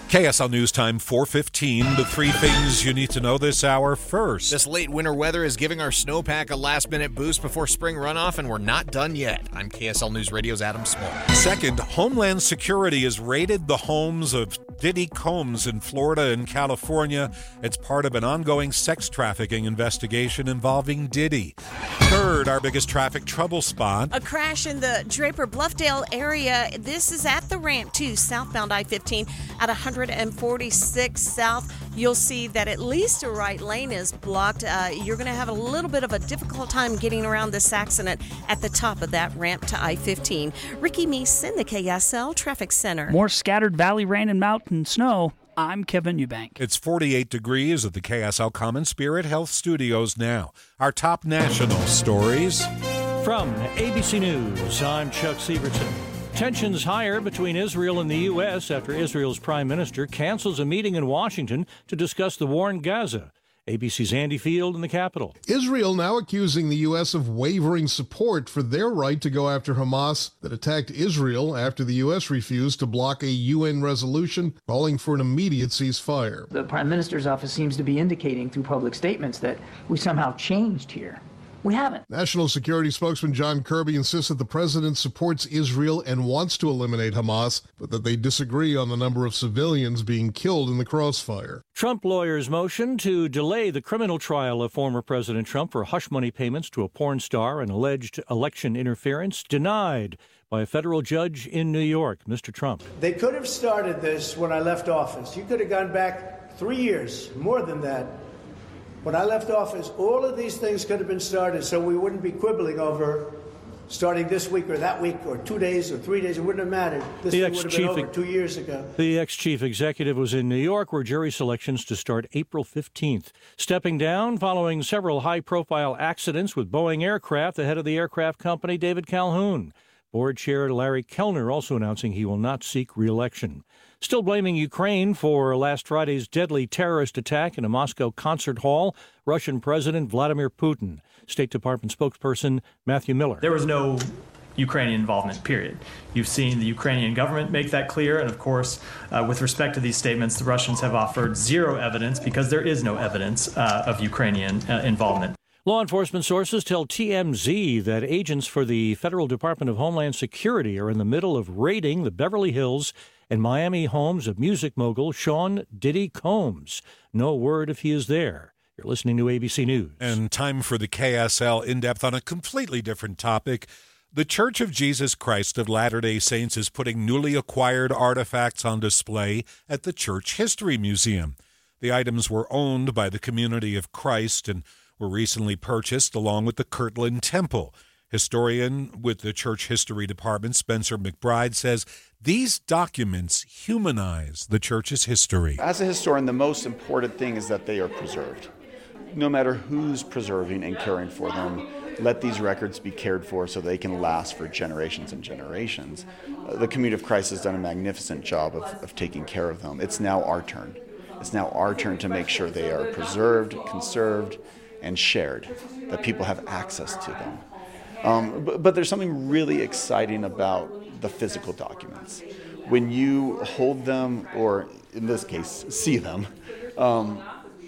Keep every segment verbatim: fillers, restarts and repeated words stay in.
K S L News Time, four fifteen. The three things you need to know this hour first. This late winter weather is giving our snowpack a last-minute boost before spring runoff, and we're not done yet. I'm K S L News Radio's Adam Small. Second, Homeland Security has raided the homes of Diddy Combs in Florida and California. It's part of an ongoing sex trafficking investigation involving Diddy. Third, our biggest traffic trouble spot. A crash in the Draper-Bluffdale area. This is at the ramp, too, southbound I fifteen at one forty-six South. You'll see that at least a right lane is blocked. Uh, you're going to have a little bit of a difficult time getting around this accident at the top of that ramp to I fifteen. Ricky Meese in the K S L Traffic Center. More scattered valley rain and mountain snow. I'm Kevin Eubank. It's forty-eight degrees at the K S L Common Spirit Health Studios now. Our top national stories. From A B C News, I'm Chuck Sievertson. Tensions higher between Israel and the U S after Israel's prime minister cancels a meeting in Washington to discuss the war in Gaza. A B C's Andy Field in the Capitol. Israel now accusing the U S of wavering support for their right to go after Hamas that attacked Israel after the U S refused to block a U N resolution calling for an immediate ceasefire. The Prime Minister's office seems to be indicating through public statements that we somehow changed here. We haven't. National Security spokesman John Kirby insists that the president supports Israel and wants to eliminate Hamas, but that they disagree on the number of civilians being killed in the crossfire. Trump lawyers motion to delay the criminal trial of former President Trump for hush money payments to a porn star and alleged election interference denied by a federal judge in New York. Mister Trump. They could have started this when I left office. You could have gone back three years, more than that. When I left office, all of these things could have been started so we wouldn't be quibbling over starting this week or that week or two days or three days. It wouldn't have mattered. This the would have been over ex- two years ago. The ex-chief executive was in New York, where jury selections to start April fifteenth. Stepping down following several high-profile accidents with Boeing aircraft, the head of the aircraft company, David Calhoun. Board Chair Larry Kellner also announcing he will not seek re-election. Still blaming Ukraine for last Friday's deadly terrorist attack in a Moscow concert hall, Russian President Vladimir Putin. State Department spokesperson Matthew Miller. There was no Ukrainian involvement, period. You've seen the Ukrainian government make that clear, and of course, uh, with respect to these statements, the Russians have offered zero evidence because there is no evidence uh, of Ukrainian uh, involvement. Law enforcement sources tell T M Z that agents for the Federal Department of Homeland Security are in the middle of raiding the Beverly Hills and Miami homes of music mogul Sean Diddy Combs. No word if he is there. You're listening to A B C News. And time for the K S L In-Depth on a completely different topic. The Church of Jesus Christ of Latter-day Saints is putting newly acquired artifacts on display at the Church History Museum. The items were owned by the Community of Christ and were recently purchased along with the Kirtland Temple. Historian with the Church History Department, Spencer McBride, says these documents humanize the church's history. As a historian, the most important thing is that they are preserved. No matter who's preserving and caring for them, let these records be cared for so they can last for generations and generations. Uh, the Community of Christ has done a magnificent job of, of taking care of them. It's now our turn. It's now our turn to make sure they are preserved, conserved, and shared, that people have access to them. Um, but, but there's something really exciting about the physical documents. When you hold them, or in this case, see them, um,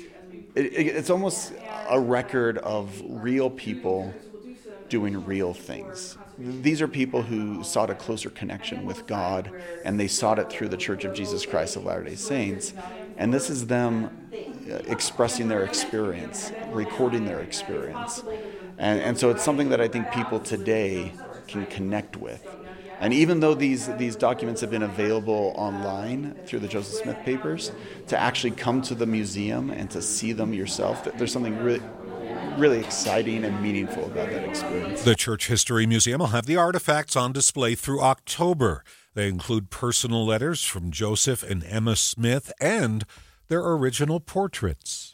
it, it, it's almost a record of real people doing real things. These are people who sought a closer connection with God, and they sought it through the Church of Jesus Christ of Latter-day Saints. And this is them expressing their experience, recording their experience. And, and so it's something that I think people today can connect with. And even though these, these documents have been available online through the Joseph Smith papers, to actually come to the museum and to see them yourself, there's something really, really exciting and meaningful about that experience. The Church History Museum will have the artifacts on display through October. They include personal letters from Joseph and Emma Smith and their original portraits.